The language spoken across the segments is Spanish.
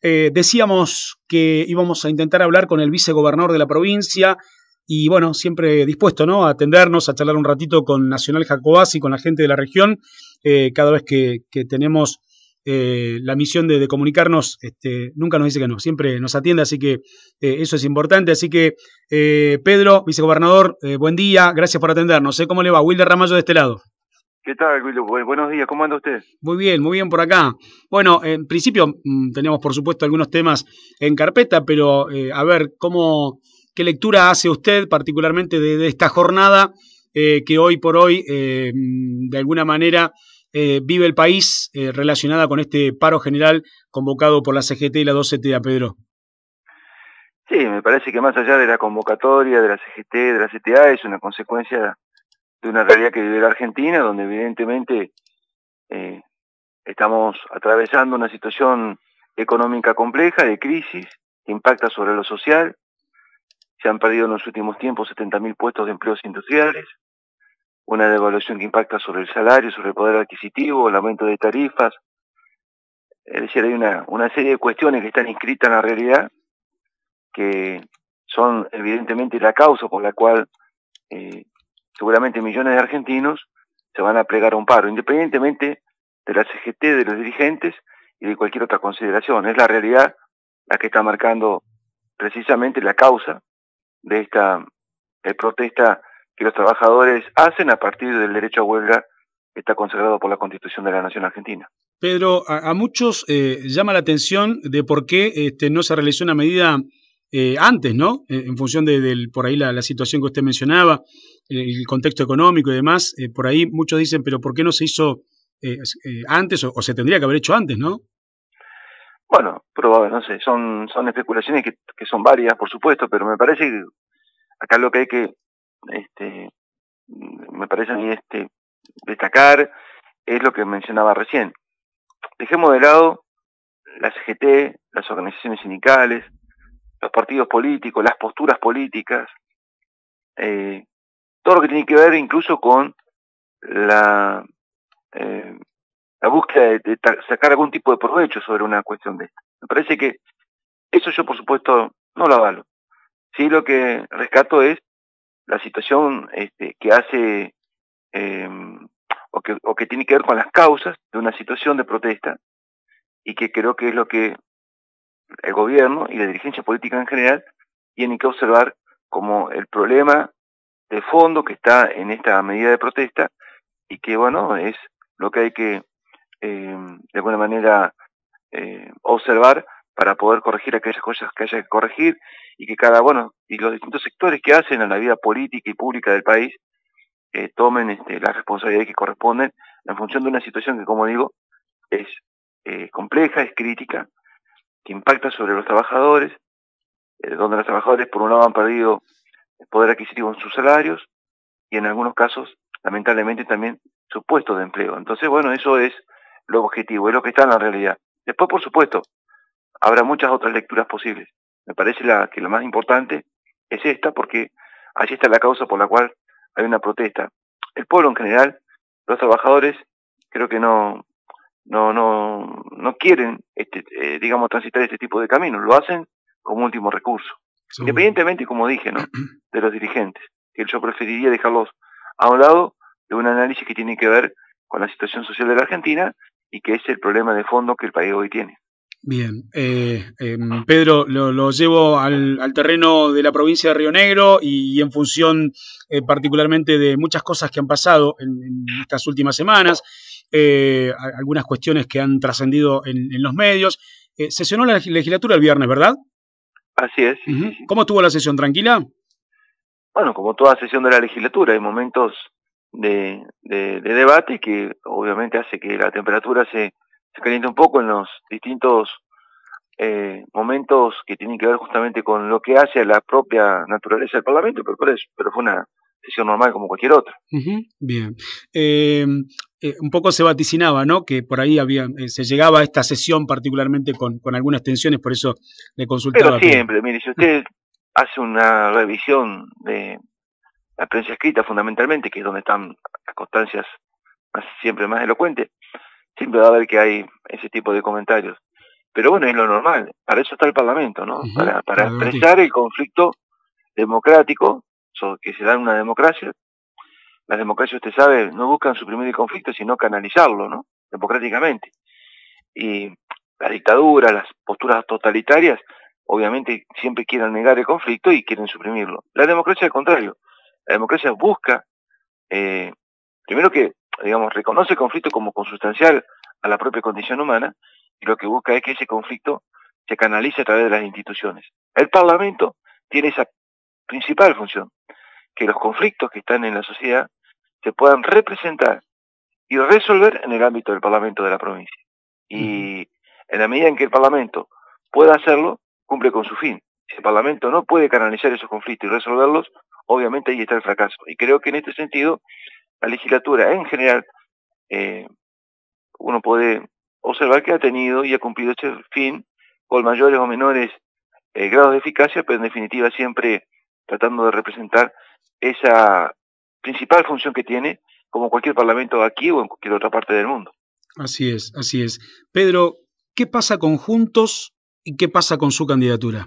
Decíamos que íbamos a intentar hablar con el vicegobernador de la provincia y bueno, siempre dispuesto, ¿no?, a atendernos, a charlar un ratito con Nacional Jacobasi, con la gente de la región, cada vez que tenemos la misión de comunicarnos, nunca nos dice que no, siempre nos atiende, así que eso es importante. Así que, Pedro, vicegobernador, buen día, gracias por atendernos. ¿Cómo le va? Wilder Ramallo de este lado. ¿Qué tal, Willy? Buenos días, ¿cómo anda usted? Muy bien por acá. Bueno, en principio tenemos por supuesto algunos temas en carpeta, pero a ver, ¿qué lectura hace usted particularmente de esta jornada que hoy por hoy de alguna manera vive el país relacionada con este paro general convocado por la CGT y la 2CTA, Pedro? Sí, me parece que más allá de la convocatoria de la CGT, de la CTA, es una consecuencia de una realidad que vive la Argentina, donde evidentemente eh, estamos atravesando una situación económica compleja, de crisis, que impacta sobre lo social. Se han perdido en los últimos tiempos 70.000 puestos de empleos industriales, una devaluación que impacta sobre el salario, sobre el poder adquisitivo, el aumento de tarifas. Es decir, hay una serie de cuestiones que están inscritas en la realidad, que son evidentemente la causa por la cual eh, seguramente millones de argentinos se van a plegar a un paro, independientemente de la CGT, de los dirigentes y de cualquier otra consideración. Es la realidad la que está marcando precisamente la causa de esta protesta que los trabajadores hacen a partir del derecho a huelga que está consagrado por la Constitución de la Nación Argentina. Pedro, a muchos llama la atención de por qué no se realizó una medida antes, ¿no? En función por ahí la situación que usted mencionaba, el contexto económico y demás. Por ahí muchos dicen, pero ¿por qué no se hizo antes o se tendría que haber hecho antes, ¿no? Bueno, probable, no sé, son especulaciones que son varias, por supuesto, pero me parece que acá lo que hay que, este, me parece a mí, destacar es lo que mencionaba recién. Dejemos de lado la CGT, las organizaciones sindicales, los partidos políticos, las posturas políticas, eh, todo lo que tiene que ver incluso con la, eh, la búsqueda de sacar algún tipo de provecho sobre una cuestión de esta. Me parece que eso yo, por supuesto, no lo avalo. Sí, lo que rescato es la situación que hace eh, o que tiene que ver con las causas de una situación de protesta, y que creo que es lo que el gobierno y la dirigencia política en general tienen que observar como el problema de fondo que está en esta medida de protesta, y que, bueno, es lo que hay que de alguna manera observar para poder corregir aquellas cosas que haya que corregir, y que y los distintos sectores que hacen en la vida política y pública del país tomen la responsabilidad que corresponden en función de una situación que, como digo, es compleja, es crítica, que impacta sobre los trabajadores, donde los trabajadores por un lado han perdido el poder adquisitivo en sus salarios, y en algunos casos, lamentablemente, también sus puestos de empleo. Entonces, bueno, eso es lo objetivo, es lo que está en la realidad. Después, por supuesto, habrá muchas otras lecturas posibles. Me parece que la más importante es esta, porque allí está la causa por la cual hay una protesta. El pueblo en general, los trabajadores, creo que no quieren, digamos, transitar este tipo de caminos. Lo hacen como último recurso. Seguro. Independientemente, como dije, ¿no?, de los dirigentes, que yo preferiría dejarlos a un lado de un análisis que tiene que ver con la situación social de la Argentina, y que es el problema de fondo que el país hoy tiene. Bien, Pedro, lo llevo al terreno de la provincia de Río Negro y en función particularmente de muchas cosas que han pasado en estas últimas semanas, algunas cuestiones que han trascendido en los medios. Sesionó la legislatura el viernes, ¿verdad? Así es, sí, sí, Uh-huh. sí. ¿Cómo estuvo la sesión? ¿Tranquila? Bueno, como toda sesión de la legislatura, hay momentos de debate que obviamente hace que la temperatura se caliente un poco en los distintos momentos que tienen que ver justamente con lo que hace a la propia naturaleza del Parlamento, pero fue una sesión normal como cualquier otra. Uh-huh. Bien. Un poco se vaticinaba, ¿no?, que por ahí se llegaba a esta sesión particularmente con algunas tensiones, por eso le Pero consultaba, Pedro. siempre, mire, si usted hace una revisión de la prensa escrita fundamentalmente, que es donde están las constancias siempre más elocuentes, siempre va a ver que hay ese tipo de comentarios. pero bueno, es lo normal. Para eso está el Parlamento, ¿no? Para expresar el conflicto democrático que se da en una democracia. Las democracias, usted sabe, no buscan suprimir el conflicto, sino canalizarlo, ¿no? Democráticamente. Y la dictadura, las posturas totalitarias, obviamente siempre quieren negar el conflicto y quieren suprimirlo. La democracia, al contrario. La democracia busca, primero que, digamos, reconoce el conflicto como consustancial a la propia condición humana, y lo que busca es que ese conflicto se canalice a través de las instituciones. El Parlamento tiene esa principal función, que los conflictos que están en la sociedad se puedan representar y resolver en el ámbito del Parlamento de la provincia. Y en la medida en que el Parlamento pueda hacerlo, cumple con su fin. Si el Parlamento no puede canalizar esos conflictos y resolverlos, obviamente ahí está el fracaso. Y creo que en este sentido, la legislatura en general, uno puede observar que ha tenido y ha cumplido ese fin con mayores o menores grados de eficacia, pero en definitiva siempre tratando de representar esa principal función que tiene, como cualquier parlamento aquí o en cualquier otra parte del mundo. Así es, así es. Pedro, ¿qué pasa con Juntos y qué pasa con su candidatura?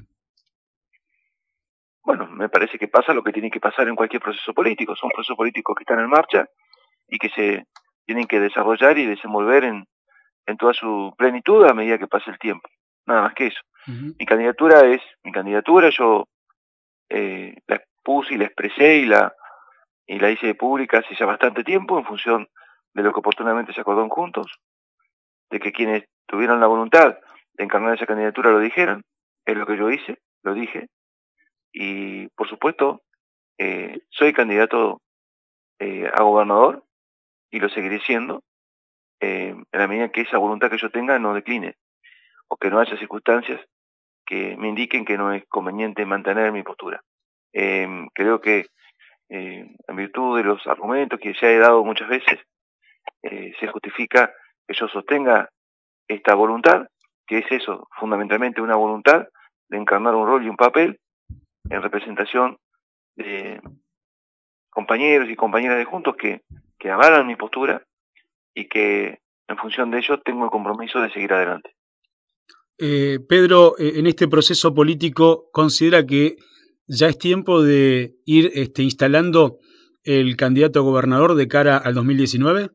Bueno, me parece que pasa lo que tiene que pasar en cualquier proceso político. Son procesos políticos que están en marcha y que se tienen que desarrollar y desenvolver en toda su plenitud a medida que pase el tiempo. Nada más que eso. Mi candidatura, yo la puse y la expresé y la hice pública hace ya bastante tiempo en función de lo que oportunamente se acordó en Juntos, de que quienes tuvieron la voluntad de encarnar esa candidatura lo dijeran. Es lo que yo hice, lo dije, y por supuesto soy candidato a gobernador y lo seguiré siendo en la medida que esa voluntad que yo tenga no decline o que no haya circunstancias que me indiquen que no es conveniente mantener mi postura. Creo que en virtud de los argumentos que ya he dado muchas veces, se justifica que yo sostenga esta voluntad, que es eso, fundamentalmente una voluntad de encarnar un rol y un papel en representación de compañeros y compañeras de Juntos que avalan mi postura y que en función de ello tengo el compromiso de seguir adelante. Pedro, en este proceso político, ¿considera que ya es tiempo de ir instalando el candidato a gobernador de cara al 2019?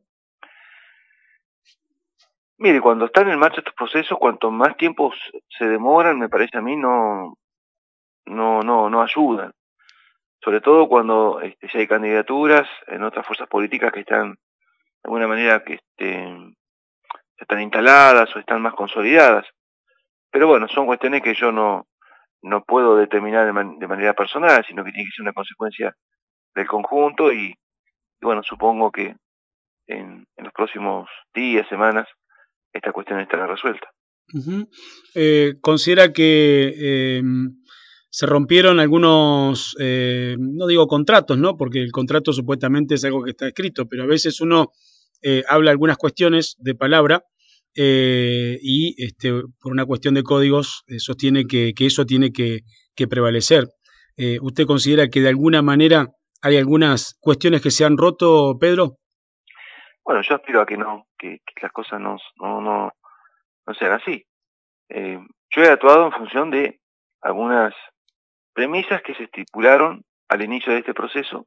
Mire, cuando están en marcha estos procesos, cuanto más tiempo se demoran, me parece a mí, no ayudan. Sobre todo cuando si hay candidaturas en otras fuerzas políticas que están de alguna manera que están instaladas o están más consolidadas. Pero bueno, son cuestiones que yo no puedo determinar de manera personal, sino que tiene que ser una consecuencia del conjunto y bueno, supongo que en los próximos días, semanas, esta cuestión estará resuelta. ¿Considera que se rompieron algunos, no digo contratos, ¿no? Porque el contrato supuestamente es algo que está escrito, pero a veces uno habla algunas cuestiones de palabra y por una cuestión de códigos sostiene que eso tiene que prevalecer. ¿Usted considera que de alguna manera hay algunas cuestiones que se han roto, Pedro? Bueno, yo aspiro a que no, que las cosas no sean así. Yo he actuado en función de algunas premisas que se estipularon al inicio de este proceso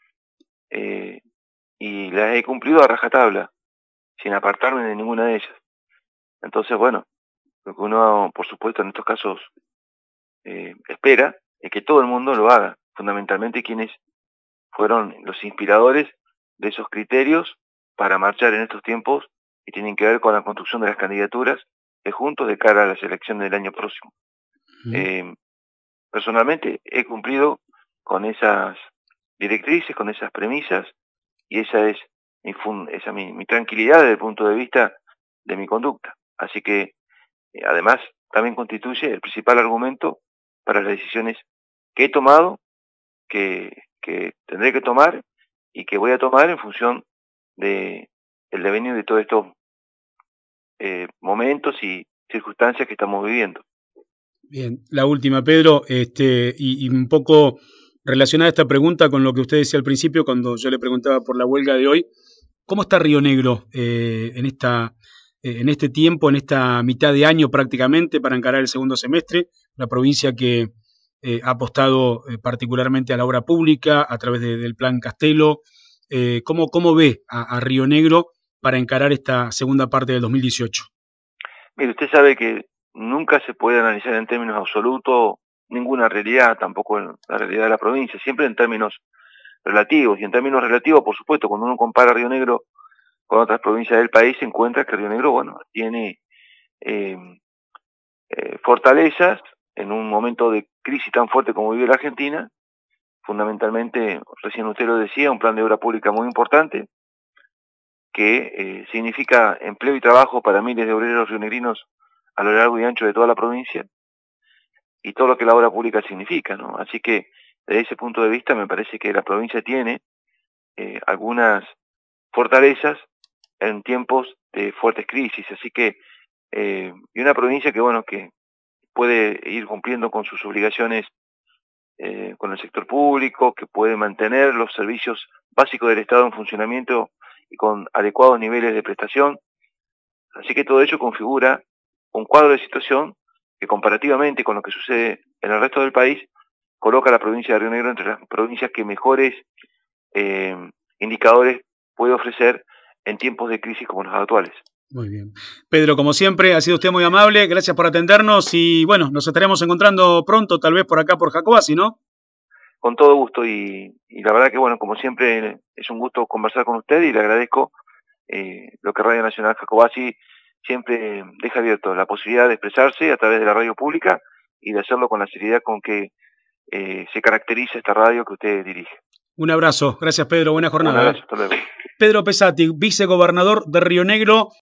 y las he cumplido a rajatabla, sin apartarme de ninguna de ellas. Entonces, bueno, lo que uno, por supuesto, en estos casos espera es que todo el mundo lo haga, fundamentalmente quienes fueron los inspiradores de esos criterios para marchar en estos tiempos que tienen que ver con la construcción de las candidaturas de Juntos de cara a las elecciones del año próximo. Personalmente he cumplido con esas directrices, con esas premisas, y esa es mi tranquilidad desde el punto de vista de mi conducta. Así que, además, también constituye el principal argumento para las decisiones que he tomado, que tendré que tomar y que voy a tomar en función de el devenir de todos estos momentos y circunstancias que estamos viviendo. Bien, la última, Pedro, y un poco relacionada esta pregunta con lo que usted decía al principio cuando yo le preguntaba por la huelga de hoy. ¿Cómo está Río Negro en en este tiempo, en esta mitad de año prácticamente, para encarar el segundo semestre, la provincia que ha apostado particularmente a la obra pública a través del Plan Castelo. ¿Cómo ve a Río Negro para encarar esta segunda parte del 2018? Mire, usted sabe que nunca se puede analizar en términos absolutos ninguna realidad, tampoco la realidad de la provincia, siempre en términos relativos. Y en términos relativos, por supuesto, cuando uno compara Río Negro con otras provincias del país, se encuentra que Río Negro, bueno, tiene eh, fortalezas en un momento de crisis tan fuerte como vive la Argentina, fundamentalmente, recién usted lo decía, un plan de obra pública muy importante, que significa empleo y trabajo para miles de obreros rionegrinos a lo largo y ancho de toda la provincia, y todo lo que la obra pública significa, ¿no? Así que, desde ese punto de vista, me parece que la provincia tiene algunas fortalezas en tiempos de fuertes crisis, así que, y una provincia que, bueno, que puede ir cumpliendo con sus obligaciones con el sector público, que puede mantener los servicios básicos del Estado en funcionamiento y con adecuados niveles de prestación. Así que todo ello configura un cuadro de situación que, comparativamente con lo que sucede en el resto del país, coloca a la provincia de Río Negro entre las provincias que mejores eh, indicadores puede ofrecer en tiempos de crisis como los actuales. Muy bien. Pedro, como siempre, ha sido usted muy amable. Gracias por atendernos y, bueno, nos estaremos encontrando pronto, tal vez por acá, por Jacobasi, ¿no? Con todo gusto y la verdad que, bueno, como siempre, es un gusto conversar con usted y le agradezco lo que Radio Nacional Jacobasi siempre deja abierto, la posibilidad de expresarse a través de la radio pública y de hacerlo con la seriedad con que se caracteriza esta radio que usted dirige. Un abrazo. Gracias, Pedro. Buena Un jornada. abrazo, hasta luego. Pedro Pesati, vicegobernador de Río Negro.